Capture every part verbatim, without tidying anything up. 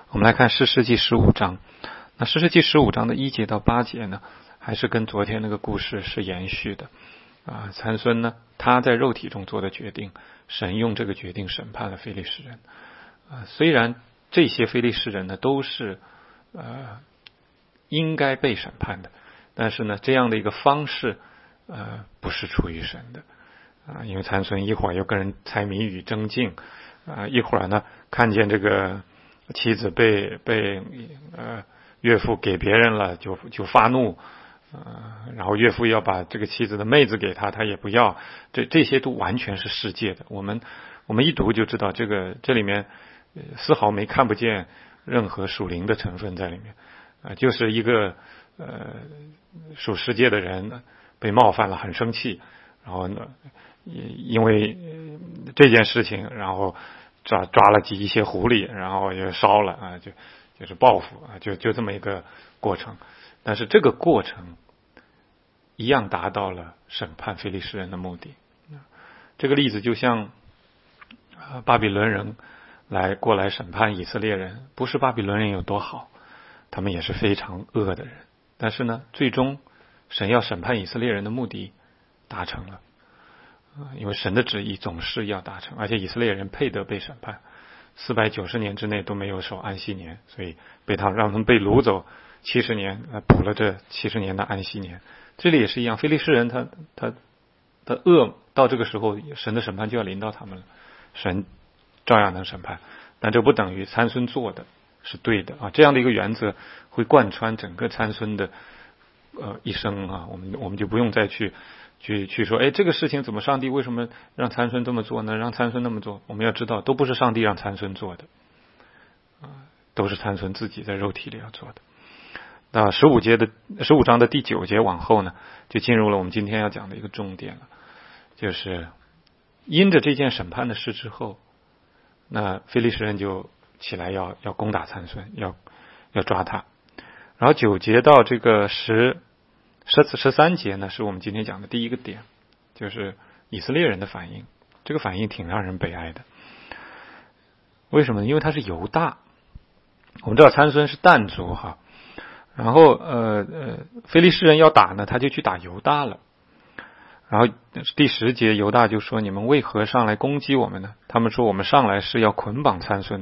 我们来看士师记十五章。那士师记十五章的一节到八节呢，还是跟昨天那个故事是延续的啊。参孙呢，他在肉体中做的决定，神用这个决定审判了非利士人啊。虽然这些非利士人呢都是呃应该被审判的，但是呢，这样的一个方式呃不是出于神的啊。因为参孙一会儿又跟人猜谜语争竞啊，一会儿呢看见这个妻子被被呃岳父给别人了，就就发怒，呃，然后岳父要把这个妻子的妹子给他，他也不要。这这些都完全是世界的。我们我们一读就知道，这个这里面丝毫没看不见任何属灵的成分在里面啊、呃，就是一个呃属世界的人被冒犯了，很生气，然后呢，因为这件事情，然后抓抓了几一些狐狸，然后也烧了啊，就就是报复啊，就就这么一个过程。但是这个过程一样达到了审判非利士人的目的。这个例子就像巴比伦人来过来审判以色列人，不是巴比伦人有多好，他们也是非常恶的人，但是呢，最终神要审判以色列人的目的达成了。因为神的旨意总是要达成，而且以色列人配得被审判，四百九十年之内都没有守安息年，所以被他让他们被掳走七十年，补了这七十年的安息年。这里也是一样，非利士人他他的恶到这个时候，神的审判就要临到他们了，神照样能审判，但这不等于参孙做的是对的啊。这样的一个原则会贯穿整个参孙的呃一生啊，我们我们就不用再去。去去说，哎，这个事情怎么上帝为什么让参孙这么做呢？让参孙那么做？我们要知道，都不是上帝让参孙做的，啊，都是参孙自己在肉体里要做的。那十五节的十五章的第九节往后呢，就进入了我们今天要讲的一个重点了，就是因着这件审判的事之后，那非利士人就起来要要攻打参孙，要要抓他。然后九节到这个十。十十三节呢，是我们今天讲的第一个点，就是以色列人的反应。这个反应挺让人悲哀的。为什么呢？因为他是犹大。我们知道参孙是但族哈，然后呃呃，非利士人要打呢，他就去打犹大了。然后第十节，犹大就说：“你们为何上来攻击我们呢？”他们说：“我们上来是要捆绑参孙。”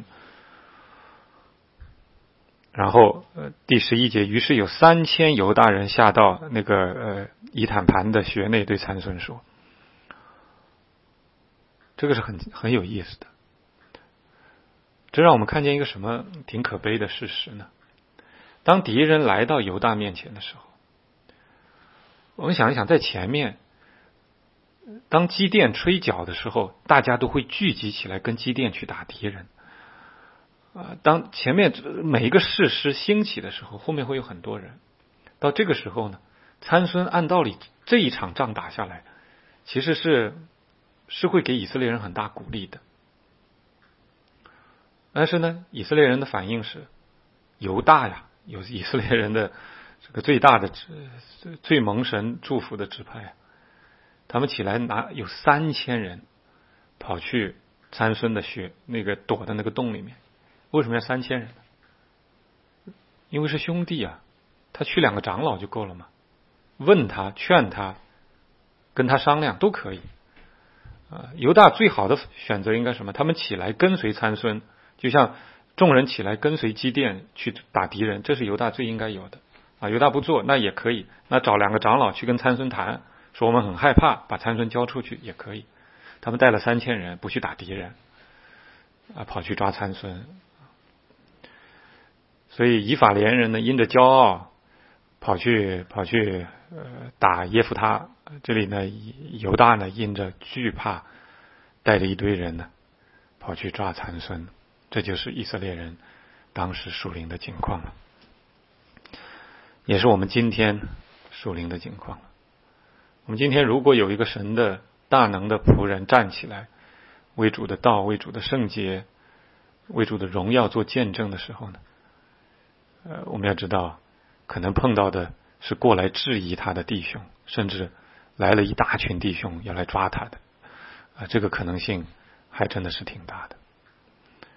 然后呃，第十一节，于是有三千犹大人下到那个呃以坦盘的穴内，对参孙说：“这个是很很有意思的。”这让我们看见一个什么挺可悲的事实呢？当敌人来到犹大面前的时候，我们想一想，在前面，当基甸吹角的时候，大家都会聚集起来跟基甸去打敌人。啊，当前面每一个士师兴起的时候，后面会有很多人。到这个时候呢，参孙按道理这一场仗打下来，其实是是会给以色列人很大鼓励的。但是呢，以色列人的反应是，犹大呀，有以色列人的这个最大的最蒙神祝福的支派啊，他们起来拿有三千人跑去参孙的穴那个躲的那个洞里面。为什么要三千人呢？因为是兄弟啊，他去两个长老就够了嘛。问他、劝他、跟他商量都可以。啊，犹大最好的选择应该什么？他们起来跟随参孙，就像众人起来跟随基甸去打敌人，这是犹大最应该有的。啊，犹大不做那也可以，那找两个长老去跟参孙谈，说我们很害怕，把参孙交出去也可以。他们带了三千人，不去打敌人，啊，跑去抓参孙。所以以法莲人呢，因着骄傲，跑去跑去呃打耶夫他。这里呢，犹大呢因着惧怕，带着一堆人呢，跑去抓参孙。这就是以色列人当时属灵的境况了，也是我们今天属灵的境况了。我们今天如果有一个神的大能的仆人站起来，为主的道、为主的圣洁、为主的荣耀做见证的时候呢，呃，我们要知道，可能碰到的是过来质疑他的弟兄，甚至来了一大群弟兄要来抓他的，啊，这个可能性还真的是挺大的。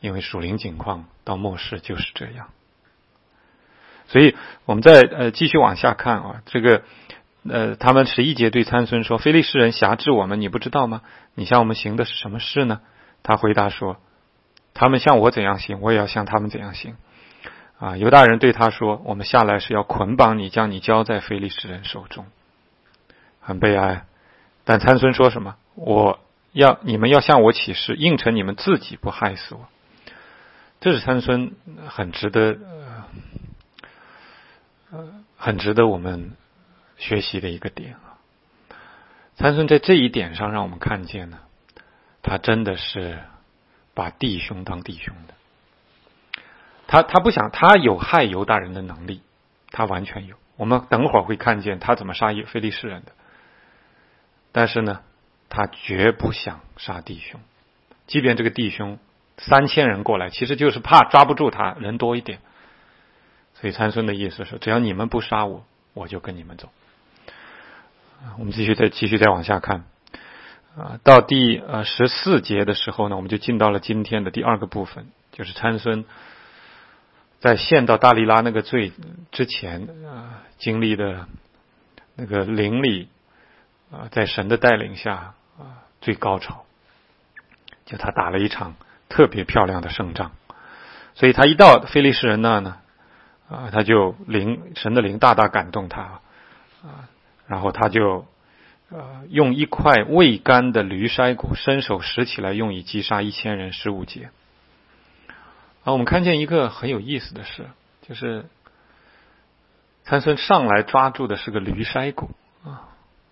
因为属灵境况到末世就是这样。所以我们再呃继续往下看啊，这个呃他们十一节对参孙说：“非利士人辖制我们，你不知道吗？你向我们行的是什么事呢？”他回答说：“他们向我怎样行，我也要向他们怎样行。”啊，犹大人对他说：“我们下来是要捆绑你，将你交在非利士人手中。”很悲哀。但参孙说什么？我要你们要向我起誓，应承你们自己不害死我。这是参孙很值得呃呃很值得我们学习的一个点啊。参孙在这一点上让我们看见呢，他真的是把弟兄当弟兄的。他他不想，他有害犹大人的能力，他完全有。我们等会儿会看见他怎么杀非利士人的。但是呢，他绝不想杀弟兄，即便这个弟兄三千人过来，其实就是怕抓不住他，人多一点。所以参孙的意思是，只要你们不杀我，我就跟你们走。我们继续再继续再往下看啊，到第呃十四节的时候呢，我们就进到了今天的第二个部分，就是参孙在陷到大利拉那个罪之前啊，经历的那个灵里啊，在神的带领下啊，最高潮，就他打了一场特别漂亮的胜仗。所以他一到非利士人那呢，啊，他就灵神的灵大大感动他啊，然后他就呃用一块未干的驴筛骨伸手拾起来，用以击杀一千人。十五节啊，我们看见一个很有意思的事，就是参孙上来抓住的是个驴筛骨啊。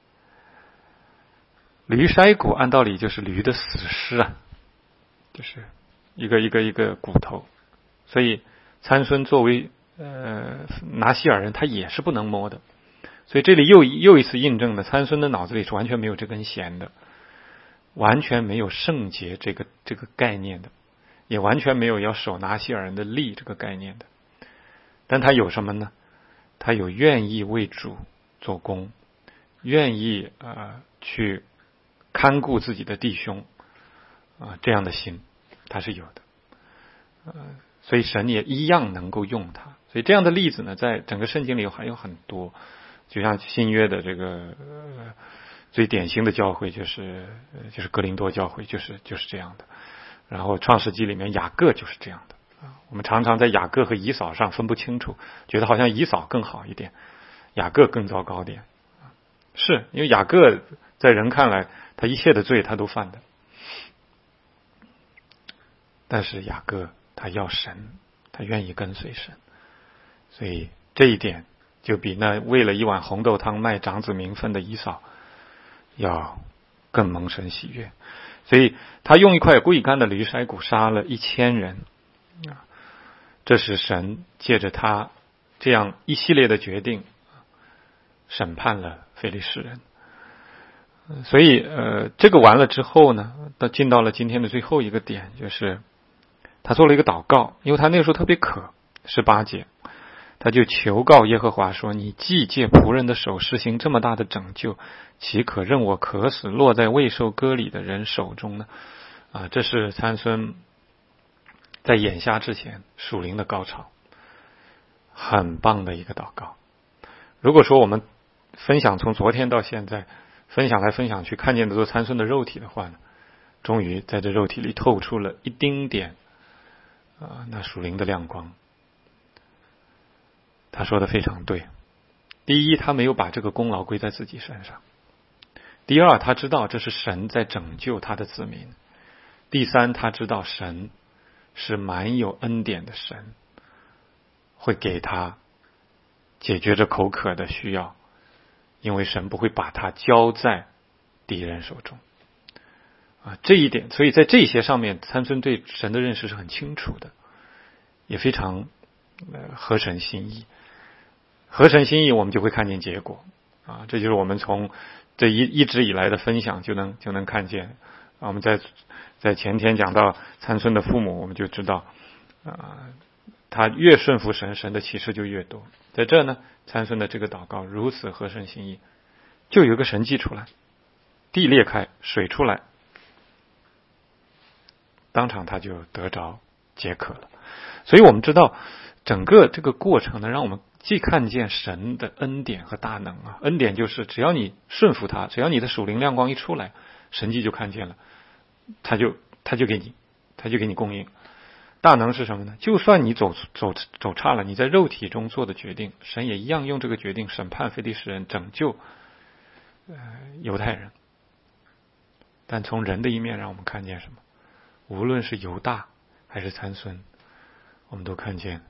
驴筛骨按道理就是驴的死尸啊，就是一个一个一个骨头，所以参孙作为呃拿西尔人，他也是不能摸的。所以这里又又一次印证了参孙的脑子里是完全没有这根弦的，完全没有圣洁这个这个概念的，也完全没有要守拿西尔人的利这个概念的。但他有什么呢？他有愿意为主做工，愿意呃去看顾自己的弟兄啊、呃、这样的心，他是有的。呃，所以神也一样能够用他。所以这样的例子呢，在整个圣经里还有很多。就像新约的这个呃最典型的教会就是就是哥林多教会，就是就是这样的。然后创世纪里面雅各就是这样的啊。我们常常在雅各和以扫上分不清楚，觉得好像以扫更好一点，雅各更糟糕点。是因为雅各在人看来，他一切的罪他都犯的，但是雅各他要神，他愿意跟随神，所以这一点就比那为了一碗红豆汤卖长子名分的以扫要更蒙神喜悦。所以他用一块贵干的驴筛骨杀了一千人啊，这是神借着他这样一系列的决定审判了非利士人。所以呃，这个完了之后呢，到进到了今天的最后一个点，就是他做了一个祷告，因为他那个时候特别渴。十八节他就求告耶和华说，你既借仆人的手施行这么大的拯救，岂可任我渴死，落在未受割礼的人手中呢？啊，这是参孙在眼瞎之前属灵的高潮，很棒的一个祷告。如果说我们分享从昨天到现在分享来分享去，看见的都参孙的肉体的话呢，终于在这肉体里透出了一丁点啊，那属灵的亮光。他说的非常对。第一，他没有把这个功劳归在自己身上；第二，他知道这是神在拯救他的子民；第三，他知道神是满有恩典的神，会给他解决这口渴的需要，因为神不会把他交在敌人手中啊。这一点，所以在这些上面，参孙对神的认识是很清楚的，也非常呃合神心意。合神心意，我们就会看见结果啊！这就是我们从这一一直以来的分享就能就能看见啊。我们在在前天讲到参孙的父母，我们就知道啊，他越顺服神，神的启示就越多。在这呢，参孙的这个祷告如此合神心意，就有一个神迹出来，地裂开，水出来，当场他就得着解渴了。所以我们知道整个这个过程呢，让我们既看见神的恩典和大能啊，恩典就是只要你顺服他，只要你的属灵亮光一出来，神迹就看见了，他就他就给你他就给你供应。大能是什么呢？就算你走走走差了，你在肉体中做的决定，神也一样用这个决定审判非利士人，拯救呃犹太人。但从人的一面让我们看见什么？无论是犹大还是参孙，我们都看见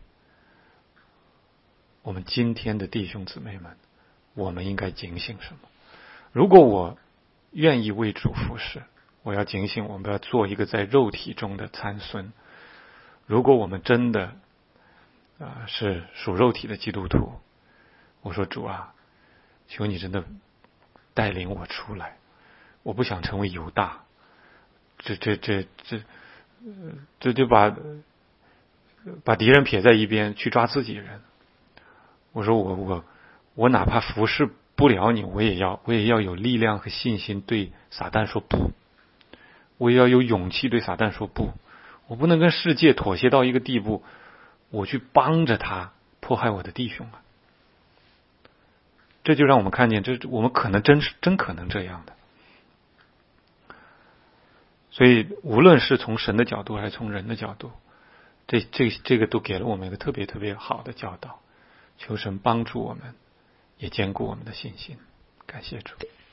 我们今天的弟兄姊妹们，我们应该警醒什么？如果我愿意为主服侍，我要警醒我们不要做一个在肉体中的参孙。如果我们真的啊、呃、是属肉体的基督徒，我说主啊，求你真的带领我出来，我不想成为犹大，这这这这这就把把敌人撇在一边去抓自己人。我说我我我哪怕服侍不了你，我也要我也要有力量和信心对撒旦说不，我也要有勇气对撒旦说不。我不能跟世界妥协到一个地步，我去帮着他迫害我的弟兄啊！这就让我们看见，这我们可能真是真可能这样的。所以，无论是从神的角度还是从人的角度，这这这个都给了我们一个特别特别好的教导。求神帮助我们，也坚固我们的信心。感谢主。